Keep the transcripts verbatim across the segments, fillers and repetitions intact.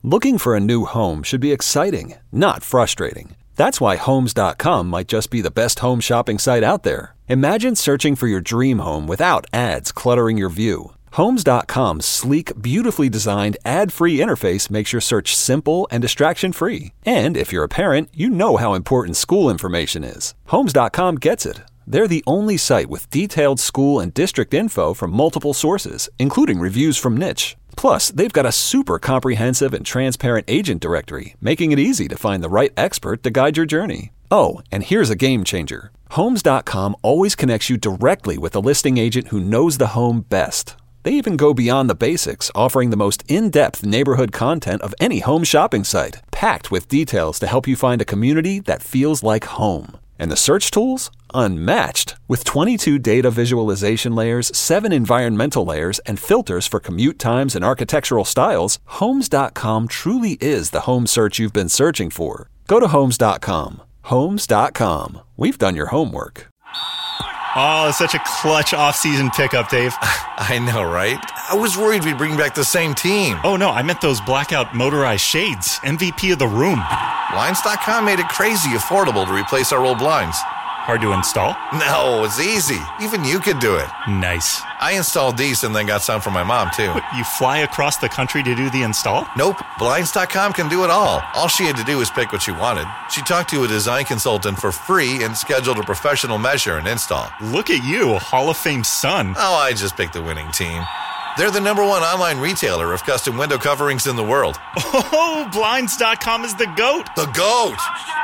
Looking for a new home should be exciting, not frustrating. That's why Homes dot com might just be the best home shopping site out there. Imagine searching for your dream home without ads cluttering your view. Homes dot com's sleek, beautifully designed, ad-free interface makes your search simple and distraction-free. And if you're a parent, you know how important school information is. Homes dot com gets it. They're the only site with detailed school and district info from multiple sources, including reviews from Niche. Plus, they've got a super comprehensive and transparent agent directory, making it easy to find the right expert to guide your journey. Oh, and here's a game changer. Homes dot com always connects you directly with a listing agent who knows the home best. They even go beyond the basics, offering the most in-depth neighborhood content of any home shopping site, packed with details to help you find a community that feels like home. And the search tools? Unmatched. With twenty-two data visualization layers, seven environmental layers, and filters for commute times and architectural styles, Homes dot com truly is the home search you've been searching for. Go to Homes dot com. Homes dot com. We've done your homework. Oh, such a clutch off-season pickup, Dave. I know, right? I was worried we'd bring back the same team. Oh, no, I meant those blackout motorized shades. M V P of the room. Blinds dot com made it crazy affordable to replace our old blinds. Hard to install? No, it's easy. Even you could do it. Nice. I installed these and then got some for my mom, too. What, you fly across the country to do the install? Nope. Blinds dot com can do it all. All she had to do was pick what she wanted. She talked to a design consultant for free and scheduled a professional measure and install. Look at you, a Hall of Fame son. Oh, I just picked the winning team. They're the number one online retailer of custom window coverings in the world. Oh, Blinds dot com is the GOAT. The GOAT!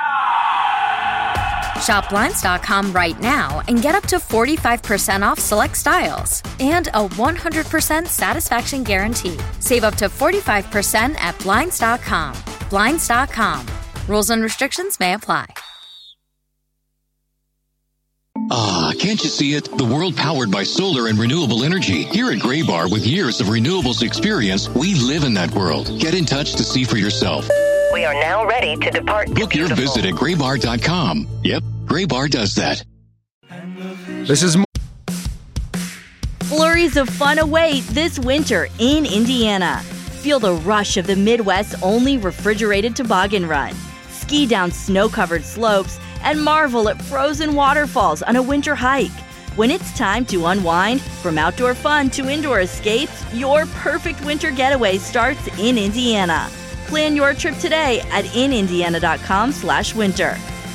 Shop Blinds dot com right now and get up to forty-five percent off select styles and a one hundred percent satisfaction guarantee. Save up to forty-five percent at Blinds dot com. Blinds dot com. Rules and restrictions may apply. Ah, can't you see it? The world powered by solar and renewable energy. Here at Graybar, with years of renewables experience, we live in that world. Get in touch to see for yourself. We are now ready to depart. Book your visit at graybar dot com. Yep, Graybar does that. This is Flurries of fun await this winter in Indiana. Feel the rush of the Midwest's only refrigerated toboggan run. Ski down snow-covered slopes and marvel at frozen waterfalls on a winter hike. When it's time to unwind, from outdoor fun to indoor escapes, your perfect winter getaway starts in Indiana. Plan your trip today at in indiana dot com slash winter.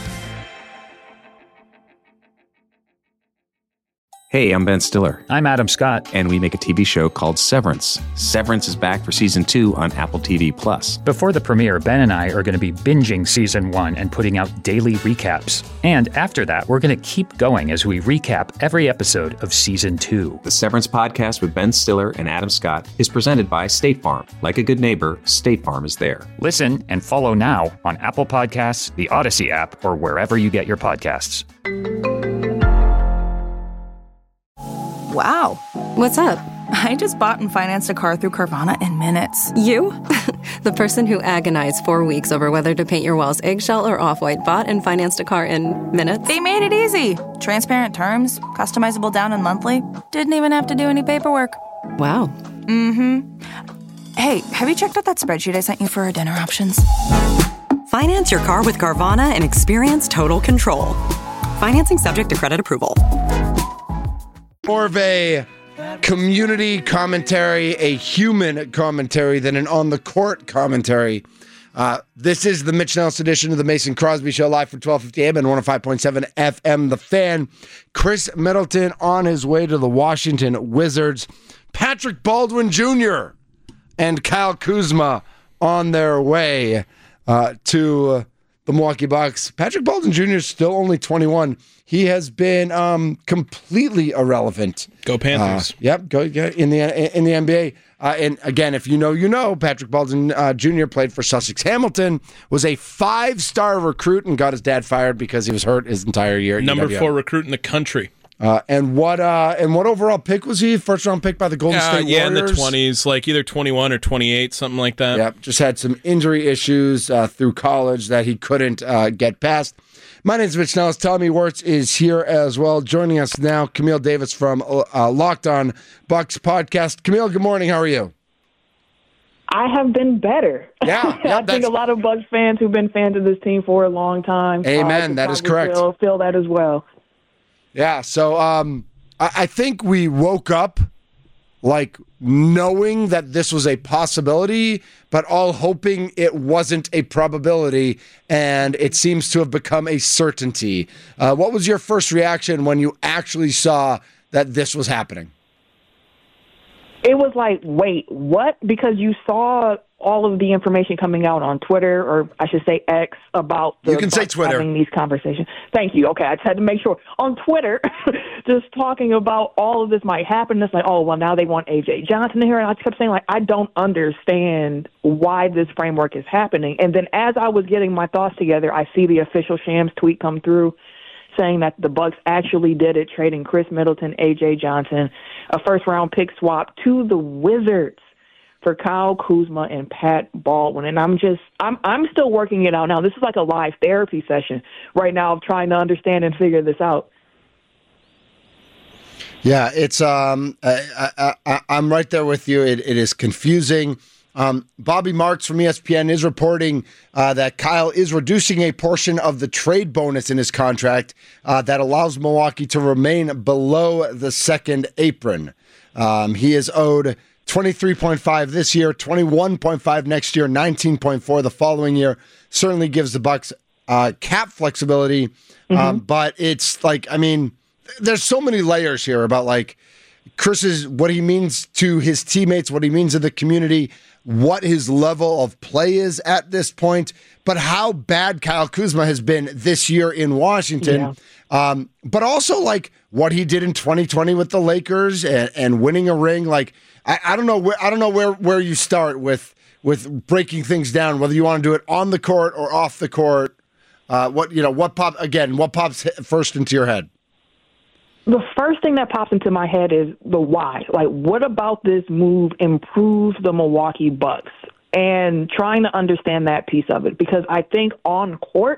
Hey, I'm Ben Stiller. I'm Adam Scott. And we make a T V show called Severance. Severance is back for season two on Apple T V Plus. Before the premiere, Ben and I are going to be binging season one and putting out daily recaps. And after that, we're going to keep going as we recap every episode of season two. The Severance podcast with Ben Stiller and Adam Scott is presented by State Farm. Like a good neighbor, State Farm is there. Listen and follow now on Apple Podcasts, the Odyssey app, or wherever you get your podcasts. Wow. What's up? I just bought and financed a car through Carvana in minutes. You? The person who agonized four weeks over whether to paint your walls eggshell or off-white bought and financed a car in minutes? They made it easy. Transparent terms, customizable down and monthly. Didn't even have to do any paperwork. Wow. Mm-hmm. Hey, have you checked out that spreadsheet I sent you for our dinner options? Finance your car with Carvana and experience total control. Financing subject to credit approval. More of a community commentary, a human commentary than an on-the-court commentary. Uh, this is the Mitch Nelson edition of the Mason Crosby Show, live from twelve fifty a.m. and one oh five point seven F M. The Fan. Chris Middleton on his way to the Washington Wizards. Patrick Baldwin Junior and Kyle Kuzma on their way uh, to the Milwaukee Bucks. Patrick Baldwin Junior is still only twenty-one. He has been um, completely irrelevant. Go Panthers. Uh, yep, go yeah, in the in the N B A. Uh, and again, if you know, you know, Patrick Baldwin uh, Junior played for Sussex Hamilton, was a five-star recruit, and got his dad fired because he was hurt his entire year. At Number U W M. four recruit in the country. Uh, and what uh, and what overall pick was he? First round pick by the Golden uh, State yeah, Warriors? in the twenties, like either twenty-one or twenty-eight, something like that. Yep, just had some injury issues uh, through college that he couldn't uh, get past. My name is Mitch Nellis. Tommy Wirtz is here as well. Joining us now, Camille Davis from uh, Locked On Bucks podcast. Camille, good morning. How are you? I have been better. Yeah, yeah I think a lot of Bucks fans who've been fans of this team for a long time. Amen. Uh, that is probably correct. Feel, feel that as well. Yeah. So um, I, I think we woke up like knowing that this was a possibility, but all hoping it wasn't a probability, and it seems to have become a certainty. Uh, what was your first reaction when you actually saw that this was happening? It was like, wait, what? Because you saw all of the information coming out on Twitter, or I should say X, about the You can say Bucks Twitter. having these conversations. Thank you. Okay, I just had to make sure. On Twitter, just talking about all of this might happen. It's like, oh, well, now they want A J Johnson here. And I kept saying, like, I don't understand why this framework is happening. And then as I was getting my thoughts together, I see the official Shams tweet come through saying that the Bucks actually did it, trading Chris Middleton, A J Johnson, a first-round pick swap to the Wizards for Kyle Kuzma and Pat Baldwin. And I'm just, I'm I'm still working it out now. This is like a live therapy session right now of trying to understand and figure this out. Yeah, it's um, I, I, I, I'm right there with you. It, it is confusing. Um, Bobby Marks from E S P N is reporting uh, that Kyle is reducing a portion of the trade bonus in his contract uh, that allows Milwaukee to remain below the second apron. Um, he is owed twenty-three point five this year, twenty-one point five next year, nineteen point four the following year. Certainly gives the Bucks uh, cap flexibility, mm-hmm. um, but it's like, I mean, there's so many layers here about like Chris's, what he means to his teammates, what he means to the community, what his level of play is at this point, but how bad Kyle Kuzma has been this year in Washington. Yeah. Um, but also like what he did in twenty twenty with the Lakers and, and winning a ring. Like, I, I don't know where, I don't know where, where you start with, with breaking things down, whether you want to do it on the court or off the court. Uh, what, you know, what pop again, what pops first into your head? The first thing that pops into my head is the why. Like, what about this move improves the Milwaukee Bucks? And trying to understand that piece of it. Because I think on court,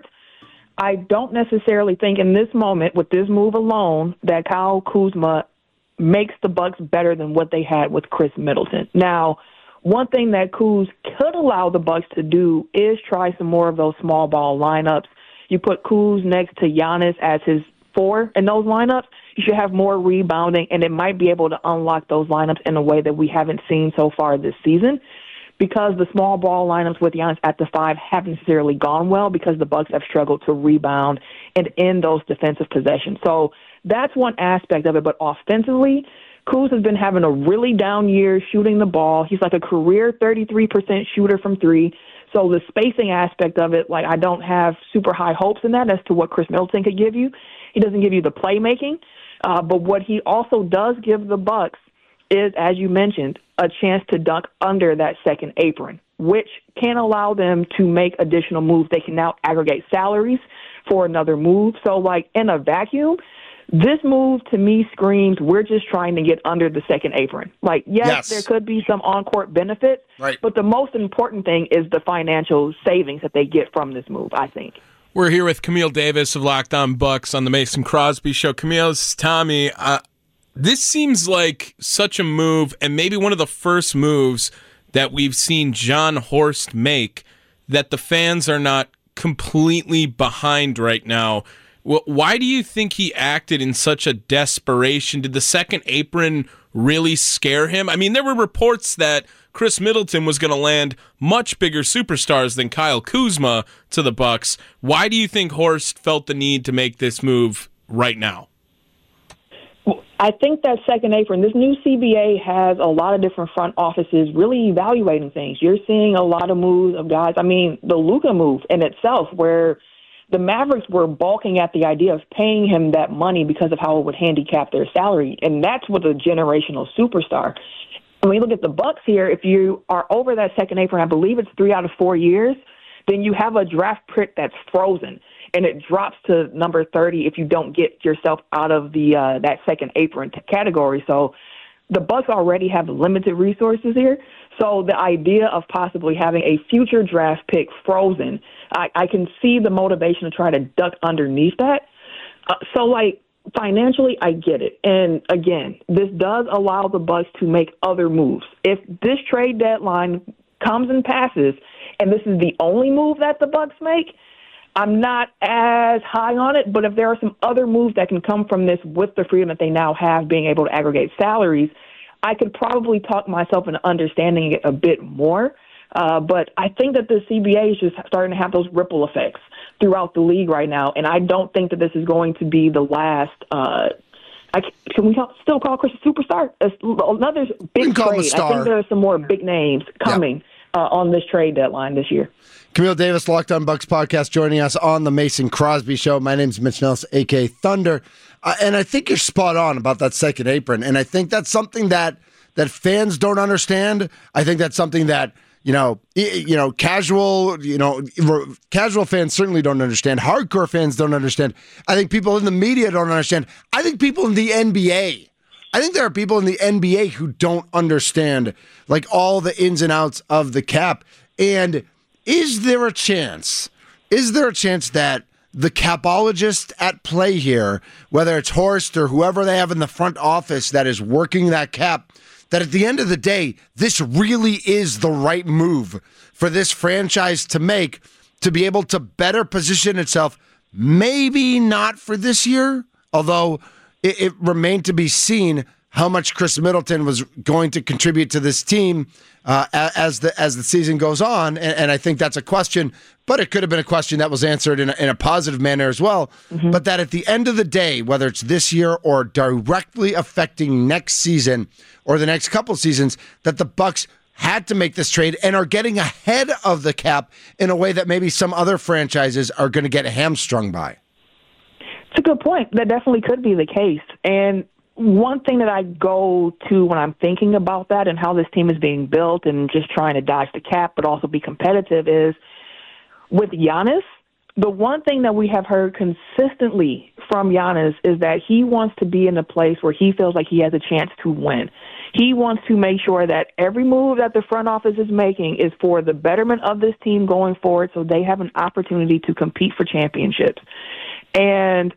I don't necessarily think in this moment, with this move alone, that Kyle Kuzma makes the Bucks better than what they had with Chris Middleton. Now, one thing that Kuz could allow the Bucks to do is try some more of those small ball lineups. You put Kuz next to Giannis as his four in those lineups, you should have more rebounding, and it might be able to unlock those lineups in a way that we haven't seen so far this season, because the small ball lineups with Giannis at the five haven't necessarily gone well because the Bucks have struggled to rebound and end those defensive possessions. So that's one aspect of it. But offensively, Kuz has been having a really down year shooting the ball. He's like a career thirty-three percent shooter from three. So the spacing aspect of it, like, I don't have super high hopes in that as to what Chris Middleton could give you. He doesn't give you the playmaking. Uh, but what he also does give the Bucks is, as you mentioned, a chance to dunk under that second apron, which can allow them to make additional moves. They can now aggregate salaries for another move. So, like, in a vacuum, this move to me screams we're just trying to get under the second apron. Like, yes, yes. there could be some on-court benefits, right. but the most important thing is the financial savings that they get from this move, I think. We're here with Camille Davis of Locked On Bucks on the Mason Crosby Show. Camille, this is Tommy. Uh, this seems like such a move, and maybe one of the first moves that we've seen John Horst make that the fans are not completely behind right now. Well, why do you think he acted in such a desperation? Did the second apron really scare him? I mean, there were reports that Chris Middleton was going to land much bigger superstars than Kyle Kuzma to the Bucks. Why do you think Horst felt the need to make this move right now? I think that second apron, this new C B A has a lot of different front offices really evaluating things. You're seeing a lot of moves of guys. I mean, the Luka move in itself, where the Mavericks were balking at the idea of paying him that money because of how it would handicap their salary, and that's with a generational superstar. When you look at the Bucks here, if you are over that second apron, I believe it's three out of four years, then you have a draft pick that's frozen, and it drops to number thirty if you don't get yourself out of the uh, that second apron t- category. So the Bucks already have limited resources here. So the idea of possibly having a future draft pick frozen, I, I can see the motivation to try to duck underneath that. Uh, so, like, financially, I get it. And, again, this does allow the Bucks to make other moves. If this trade deadline comes and passes, and this is the only move that the Bucks make, I'm not as high on it. But if there are some other moves that can come from this with the freedom that they now have, being able to aggregate salaries, I could probably talk myself into understanding it a bit more. Uh, but I think that the C B A is just starting to have those ripple effects throughout the league right now, and I don't think that this is going to be the last. Uh, I, can we call, still call Chris a superstar? Another big trade. I think there are some more big names coming yeah. uh, on this trade deadline this year. Camille Davis, Locked On Bucks podcast, joining us on the Mason Crosby Show. My name's Mitch Nelson, a k a. Thunder. Uh, and I think you're spot on about that second apron. And I think that's something that that fans don't understand. I think that's something that, you know, you know, casual, you know, casual fans certainly don't understand. Hardcore fans don't understand. I think people in the media don't understand. I think people in the N B A, I think there are people in the N B A who don't understand, like, all the ins and outs of the cap. And is there a chance, is there a chance that the capologist at play here, whether it's Horst or whoever they have in the front office that is working that cap, that at the end of the day, this really is the right move for this franchise to make to be able to better position itself, maybe not for this year, although it, it remained to be seen how much Chris Middleton was going to contribute to this team uh, as the as the season goes on, and, and I think that's a question, but it could have been a question that was answered in a, in a positive manner as well, mm-hmm. but that at the end of the day, whether it's this year or directly affecting next season or the next couple seasons, that the Bucks had to make this trade and are getting ahead of the cap in a way that maybe some other franchises are going to get hamstrung by. It's a good point. That definitely could be the case. And one thing that I go to when I'm thinking about that and how this team is being built and just trying to dodge the cap but also be competitive is with Giannis, the one thing that we have heard consistently from Giannis is that he wants to be in a place where he feels like he has a chance to win. He wants to make sure that every move that the front office is making is for the betterment of this team going forward so they have an opportunity to compete for championships. And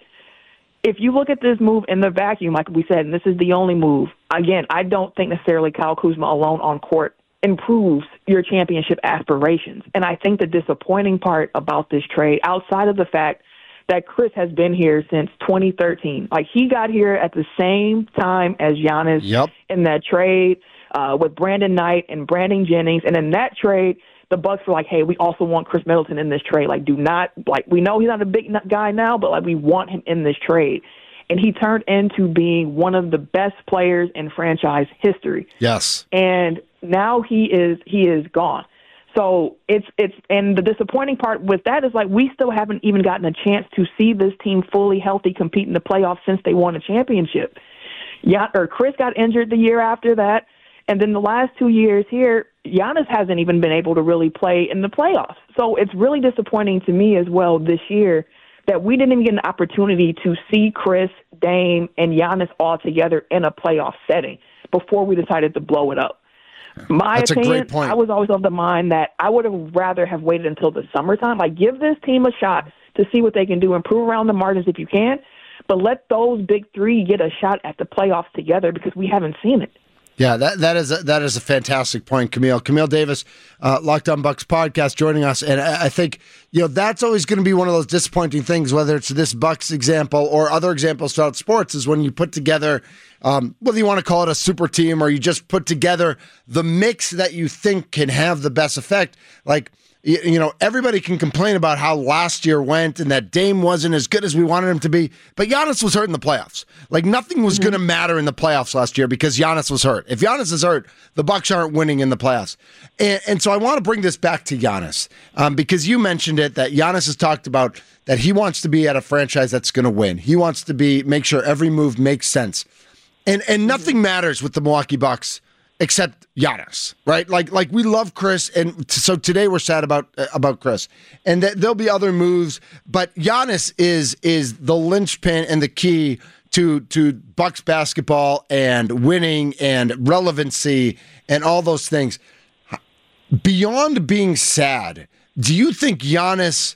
if you look at this move in the vacuum, like we said, and this is the only move, again, I don't think necessarily Kyle Kuzma alone on court improves your championship aspirations. And I think the disappointing part about this trade, outside of the fact that Chris has been here since twenty thirteen, like he got here at the same time as Giannis yep. in that trade uh, with Brandon Knight and Brandon Jennings. And in that trade, the Bucks were like, hey, we also want Chris Middleton in this trade. Like, do not, like, we know he's not a big guy now, but, like, we want him in this trade. And he turned into being one of the best players in franchise history. Yes. And now he is he is gone. So it's, it's, and the disappointing part with that is, like, we still haven't even gotten a chance to see this team fully healthy compete in the playoffs since they won a championship. Yeah, or Chris got injured the year after that. And then the last two years here, Giannis hasn't even been able to really play in the playoffs. So it's really disappointing to me as well this year that we didn't even get an opportunity to see Chris, Dame, and Giannis all together in a playoff setting before we decided to blow it up. My That's opinion, a great point. I was always of the mind that I would have rather have waited until the summertime. Like, give this team a shot to see what they can do, improve around the margins if you can, but let those big three get a shot at the playoffs together because we haven't seen it. Yeah, that that is a, that is a fantastic point, Camille. Camille Davis, uh, Locked On Bucks podcast, joining us, and I, I think you know that's always going to be one of those disappointing things. Whether it's this Bucks example or other examples throughout sports, is when you put together, um, whether you want to call it a super team or you just put together the mix that you think can have the best effect. Like, you, you know, everybody can complain about how last year went and that Dame wasn't as good as we wanted him to be, but Giannis was hurt in the playoffs. Like, nothing was mm-hmm. going to matter in the playoffs last year because Giannis was hurt. If Giannis is hurt, the Bucks aren't winning in the playoffs. And, and so I want to bring this back to Giannis um, because you mentioned it, that Giannis has talked about that he wants to be at a franchise that's going to win. He wants to be make sure every move makes sense. And and nothing matters with the Milwaukee Bucks except Giannis, right? Like, like we love Chris, and t- so today we're sad about uh, about Chris, and th- there'll be other moves, but Giannis is is the linchpin and the key to to Bucks basketball and winning and relevancy and all those things. Beyond being sad, do you think Giannis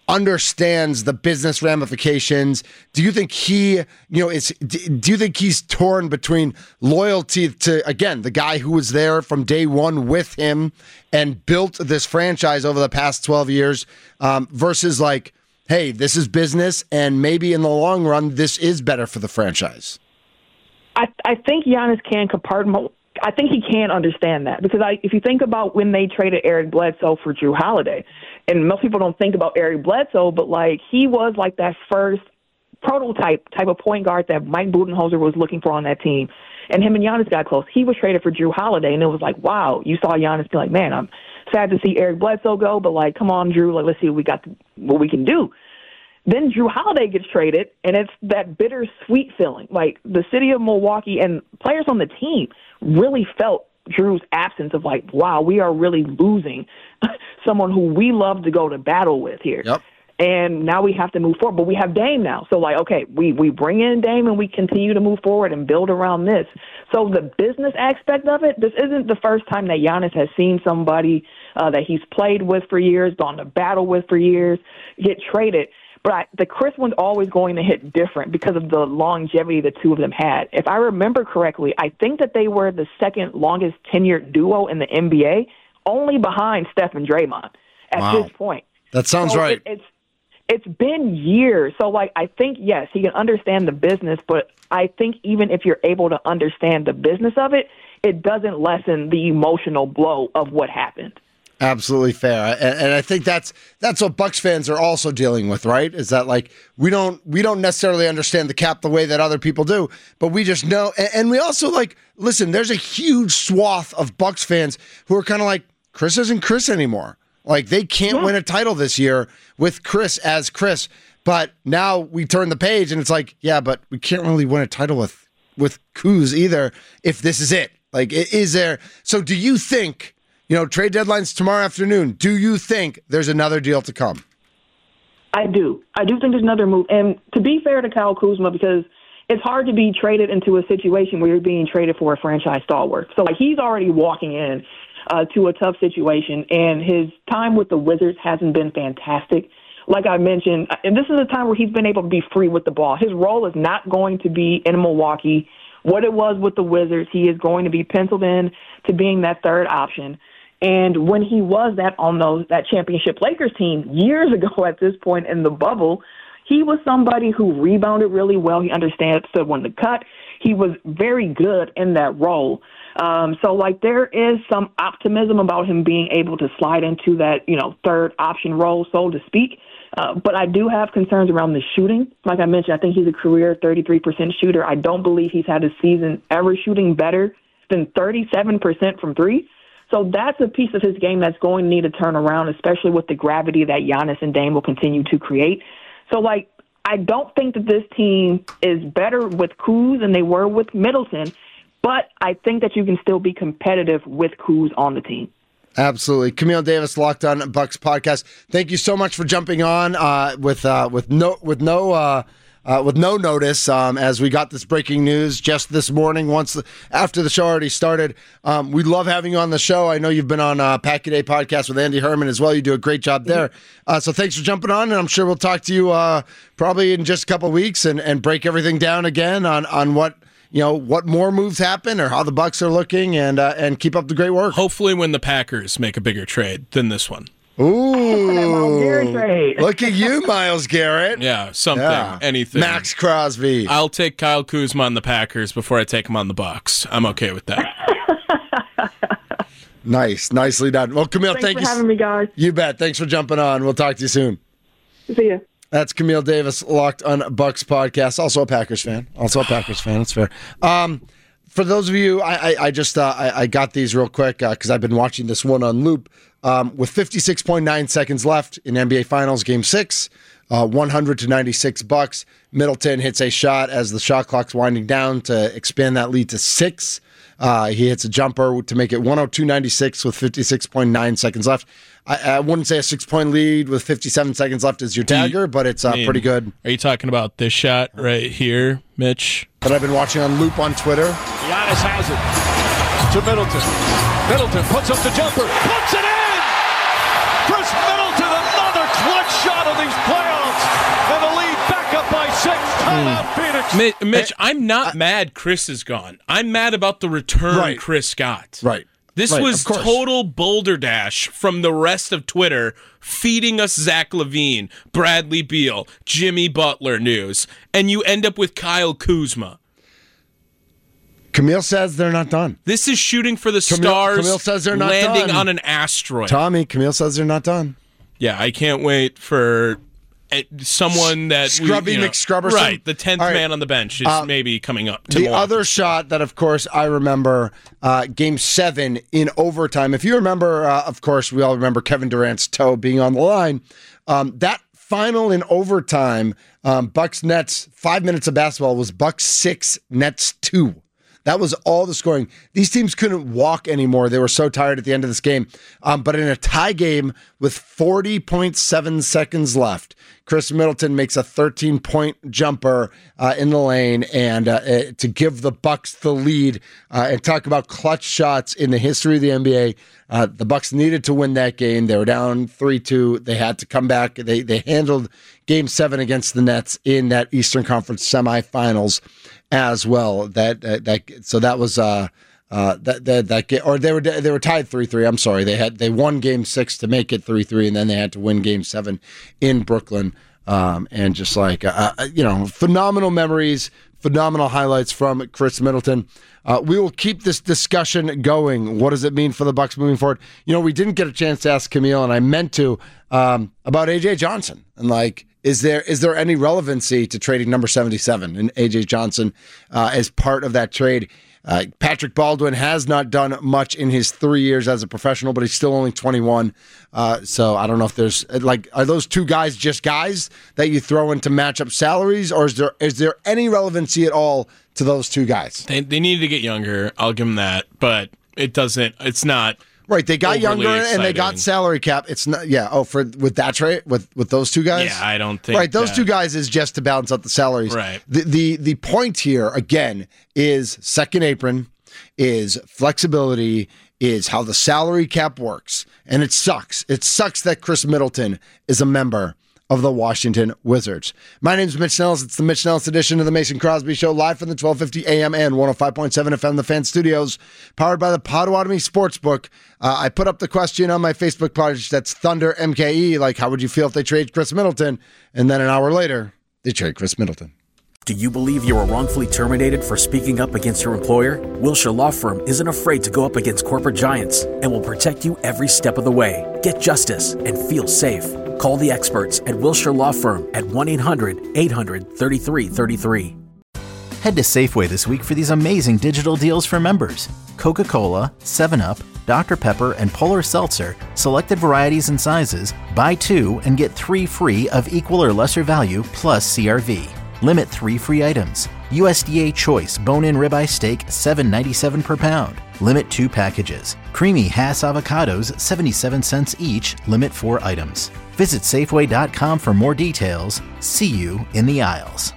understands the business ramifications? Do you think he, you know, is, do you think he's torn between loyalty to, again, the guy who was there from day one with him and built this franchise over the past twelve years um, versus like, hey, this is business and maybe in the long run, this is better for the franchise? I, I think Giannis can compartment. I think he can understand that because I, if you think about when they traded Eric Bledsoe for Jrue Holiday, and most people don't think about Eric Bledsoe, but like he was like that first prototype type of point guard that Mike Budenholzer was looking for on that team, and him and Giannis got close. He was traded for Jrue Holiday, and it was like, wow, you saw Giannis be like, man, I'm sad to see Eric Bledsoe go, but like, come on, Jrue, like let's see what we got, to, what we can do. Then Jrue Holiday gets traded, and it's that bittersweet feeling. Like the city of Milwaukee and players on the team really felt Jrue's absence of like, wow, we are really losing someone who we love to go to battle with here. Yep. And now we have to move forward. But we have Dame now. So, like, okay, we, we bring in Dame and we continue to move forward and build around this. So the business aspect of it, this isn't the first time that Giannis has seen somebody uh, that he's played with for years, gone to battle with for years, get traded. But I, the Chris one's always going to hit different because of the longevity the two of them had. If I remember correctly, I think that they were the second longest tenured duo in the N B A, only behind Steph and Draymond at Wow. this point. That sounds so right. It, it's it's been years. So, like, I think, yes, he can understand the business, but I think even if you're able to understand the business of it, it doesn't lessen the emotional blow of what happened. Absolutely fair, and, and I think that's that's what Bucks fans are also dealing with, right? Is that like we don't we don't necessarily understand the cap the way that other people do, but we just know, and, and we also like listen. There's a huge swath of Bucks fans who are kind of like Chris isn't Chris anymore. Like they can't yeah. win a title this year with Chris as Chris. But now we turn the page and it's like, yeah, but we can't really win a title with with Kuz either. If this is it, like, is there? So do you think? You know, trade deadline's tomorrow afternoon. Do you think there's another deal to come? I do. I do think there's another move. And to be fair to Kyle Kuzma, because it's hard to be traded into a situation where you're being traded for a franchise stalwart. So, like, he's already walking in uh, to a tough situation, and his time with the Wizards hasn't been fantastic. Like I mentioned, and this is a time where he's been able to be free with the ball. His role is not going to be in Milwaukee what it was with the Wizards. He is going to be penciled in to being that third option. And when he was that on those that championship Lakers team years ago at this point in the bubble, he was somebody who rebounded really well. He understood when to cut. He was very good in that role. Um, so, like, there is some optimism about him being able to slide into that, you know, third option role, so to speak. Uh, but I do have concerns around the shooting. Like I mentioned, I think he's a career thirty-three percent shooter. I don't believe he's had a season ever shooting better than thirty-seven percent from three. So that's a piece of his game that's going to need to turn around, especially with the gravity that Giannis and Dame will continue to create. So, like, I don't think that this team is better with Kuz than they were with Middleton, but I think that you can still be competitive with Kuz on the team. Absolutely. Camille Davis, Locked On Bucks podcast. Thank you so much for jumping on uh, with uh, with no with no uh, uh, with no notice um, as we got this breaking news just this morning. Once the, after the show already started, um, we love having you on the show. I know you've been on uh, Pack a Day podcast with Andy Herman as well. You do a great job there. Uh, so thanks for jumping on, and I'm sure we'll talk to you uh, probably in just a couple of weeks and, and break everything down again on on what. You know, what more moves happen or how the Bucks are looking, and uh, and keep up the great work. Hopefully when the Packers make a bigger trade than this one. Ooh. Look at you, Myles Garrett. Yeah, something, Yeah. anything. Max Crosby. I'll take Kyle Kuzma on the Packers before I take him on the Bucks. I'm okay with that. Nice. Nicely done. Well, Camille, Thanks thank for you. having me, guys. You bet. Thanks for jumping on. We'll talk to you soon. See ya. That's Camille Davis, Locked on Bucks podcast. Also a Packers fan. Also a Packers fan. That's fair. Um, for those of you, I, I, I just uh, I, I got these real quick because uh, I've been watching this one on loop. Um, with fifty-six point nine seconds left in N B A Finals Game Six, uh, one hundred to ninety-six Bucks. Middleton hits a shot as the shot clock's winding down to expand that lead to six. Uh, he hits a jumper to make it one oh two ninety-six with fifty-six point nine seconds left. I, I wouldn't say a six-point lead with fifty-seven seconds left is your dagger, but it's uh, I mean, pretty good. Are you talking about this shot right here, Mitch? That I've been watching on loop on Twitter. Giannis has it to Middleton. Middleton puts up the jumper, puts it in! Chris Middleton, another clutch shot of these Phoenix. Mitch, Mitch I'm not I, mad Chris is gone. I'm mad about the return right. Chris got. Right. This right, was total boulder dash from the rest of Twitter, feeding us Zach LaVine, Bradley Beal, Jimmy Butler news, and you end up with Kyle Kuzma. Camille says they're not done. This is shooting for the Camille, stars, Camille says they're not landing done. on an asteroid. Tommy, Camille says they're not done. Yeah, I can't wait for someone that Scrubby we, you know, McScrubberson. Right, the tenth right. man on the bench is uh, maybe coming up. To the Milwaukee. Other shot that, of course, I remember, uh, Game Seven in overtime. If you remember, uh, of course, we all remember Kevin Durant's toe being on the line. Um, that final in overtime, um, Bucks Nets five minutes of basketball was Bucks six, Nets two. That was all the scoring. These teams couldn't walk anymore. They were so tired at the end of this game. Um, but in a tie game with forty point seven seconds left, Chris Middleton makes a thirteen-point jumper uh, in the lane and uh, uh, to give the Bucks the lead. Uh, and talk about clutch shots in the history of the N B A. Uh, the Bucks needed to win that game. They were down three two. They had to come back. They they handled Game Seven against the Nets in that Eastern Conference semifinals as well. That uh, that so that was uh, uh, that that that game, or they were they were tied three three. I'm sorry. They had they won Game Six to make it three three, and then they had to win Game Seven in Brooklyn. Um, and just like uh, you know, phenomenal memories, phenomenal highlights from Chris Middleton. Uh, we will keep this discussion going. What does it mean for the Bucks moving forward? You know, we didn't get a chance to ask Camille, and I meant to, um, about A J Johnson. And like, is there is there any relevancy to trading number seventy-seven and A J Johnson uh, as part of that trade? Uh, Patrick Baldwin has not done much in his three years as a professional, but he's still only twenty-one. Uh, so I don't know if there's like, are those two guys just guys that you throw in to match up salaries, or is there is there any relevancy at all to those two guys? They they need to get younger. I'll give them that, but it doesn't. It's not. Right, they got younger exciting. And they got salary cap. It's not, yeah. Oh, for with that trade with with those two guys. Yeah, I don't think. Right, those that. two guys is just to balance out the salaries. Right. The the the point here again is second apron, is flexibility, is how the salary cap works, and it sucks. It sucks that Chris Middleton is a member of the Washington Wizards. My name's Mitch Nellis. It's the Mitch Nellis edition of the Mason Crosby Show, live from the twelve fifty A M and one oh five point seven F M, the Fan Studios, powered by the Potawatomi Sportsbook. Uh, I put up the question on my Facebook page, that's Thunder M K E, like, how would you feel if they trade Chris Middleton? And then an hour later, they trade Chris Middleton. Do you believe you were wrongfully terminated for speaking up against your employer? Wilshire Law Firm isn't afraid to go up against corporate giants and will protect you every step of the way. Get justice and feel safe. Call the experts at Wilshire Law Firm at one eight hundred eight hundred thirty-three thirty-three. Head to Safeway this week for these amazing digital deals for members. Coca-Cola, seven up, Doctor Pepper, and Polar Seltzer, selected varieties and sizes, buy two and get three free of equal or lesser value plus C R V. Limit three free items. U S D A Choice bone-in ribeye steak, seven ninety-seven per pound. Limit two packages. Creamy Hass avocados, seventy-seven cents each. Limit four items. Visit Safeway dot com for more details. See you in the aisles.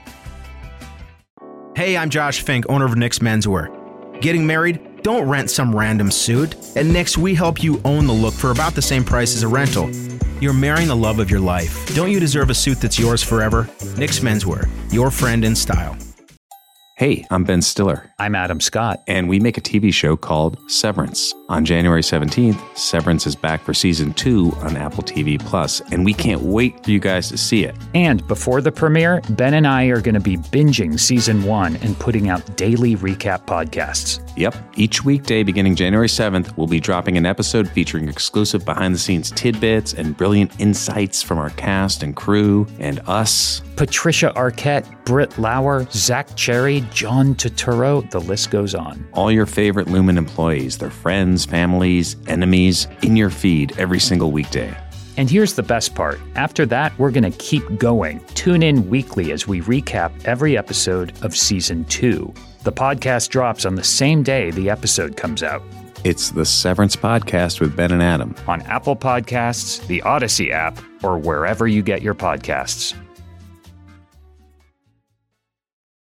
Hey, I'm Josh Fink, owner of Nick's Menswear. Getting married? Don't rent some random suit. At Nick's, we help you own the look for about the same price as a rental. You're marrying the love of your life. Don't you deserve a suit that's yours forever? Nick's Menswear, your friend in style. Hey, I'm Ben Stiller. I'm Adam Scott. And we make a T V show called Severance. On January seventeenth, Severance is back for season two on Apple T V Plus, and we can't wait for you guys to see it. And before the premiere, Ben and I are going to be binging season one and putting out daily recap podcasts. Yep. Each weekday beginning January seventh, we'll be dropping an episode featuring exclusive behind-the-scenes tidbits and brilliant insights from our cast and crew and us. Patricia Arquette, Britt Lauer, Zach Cherry, John Turturro, the list goes on. All your favorite Lumen employees, their friends, families, enemies, in your feed every single weekday. And here's the best part. After that, we're going to keep going. Tune in weekly as we recap every episode of season two. The podcast drops on the same day the episode comes out. It's the Severance Podcast with Ben and Adam. On Apple Podcasts, the Odyssey app, or wherever you get your podcasts.